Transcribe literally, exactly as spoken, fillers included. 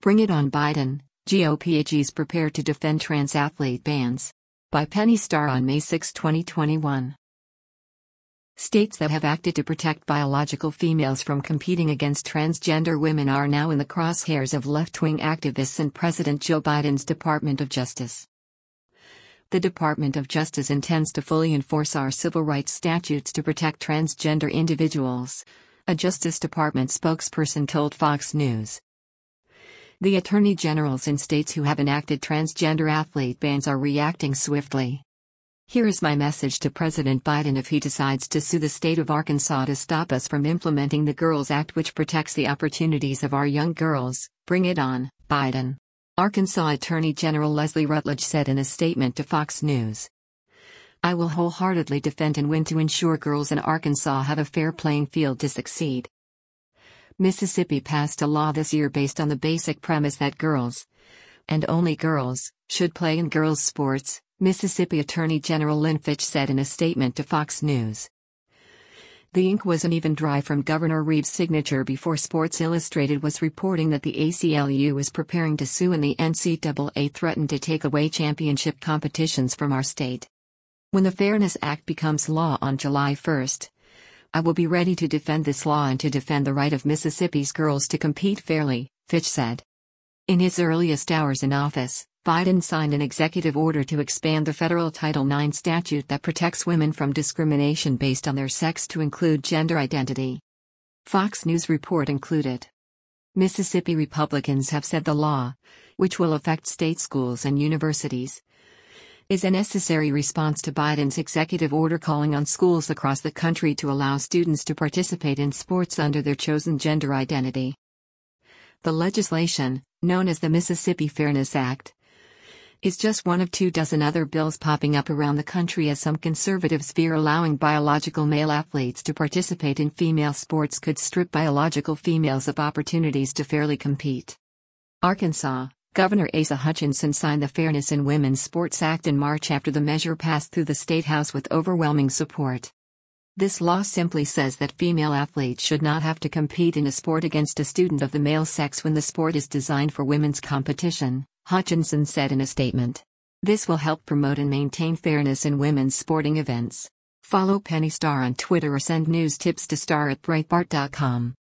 Bring it on Biden, G O P A Gs prepare to defend trans athlete bans. By Penny Starr on May sixth, twenty twenty-one. States that have acted to protect biological females from competing against transgender women are now in the crosshairs of left-wing activists and President Joe Biden's Department of Justice. The Department of Justice intends to fully enforce our civil rights statutes to protect transgender individuals, a Justice Department spokesperson told Fox News. The attorney generals in states who have enacted transgender athlete bans are reacting swiftly. Here is my message to President Biden if he decides to sue the state of Arkansas to stop us from implementing the Girls Act, which protects the opportunities of our young girls. Bring it on, Biden. Arkansas Attorney General Leslie Rutledge said in a statement to Fox News. I will wholeheartedly defend and win to ensure girls in Arkansas have a fair playing field to succeed. Mississippi passed a law this year based on the basic premise that girls, and only girls, should play in girls' sports, Mississippi Attorney General Lynn Fitch said in a statement to Fox News. The ink wasn't even dry from Governor Reeves' signature before Sports Illustrated was reporting that the A C L U was preparing to sue and the N C double A threatened to take away championship competitions from our state. When the Fairness Act becomes law on July first, I will be ready to defend this law and to defend the right of Mississippi's girls to compete fairly, Fitch said. In his earliest hours in office, Biden signed an executive order to expand the federal Title nine statute that protects women from discrimination based on their sex to include gender identity. Fox News report included. Mississippi Republicans have said the law, which will affect state schools and universities, is a necessary response to Biden's executive order calling on schools across the country to allow students to participate in sports under their chosen gender identity. The legislation, known as the Mississippi Fairness Act, is just one of two dozen other bills popping up around the country as some conservatives fear allowing biological male athletes to participate in female sports could strip biological females of opportunities to fairly compete. Arkansas Governor Asa Hutchinson signed the Fairness in Women's Sports Act in March after the measure passed through the State House with overwhelming support. This law simply says that female athletes should not have to compete in a sport against a student of the male sex when the sport is designed for women's competition, Hutchinson said in a statement. This will help promote and maintain fairness in women's sporting events. Follow Penny Starr on Twitter or send news tips to star at breitbart dot com.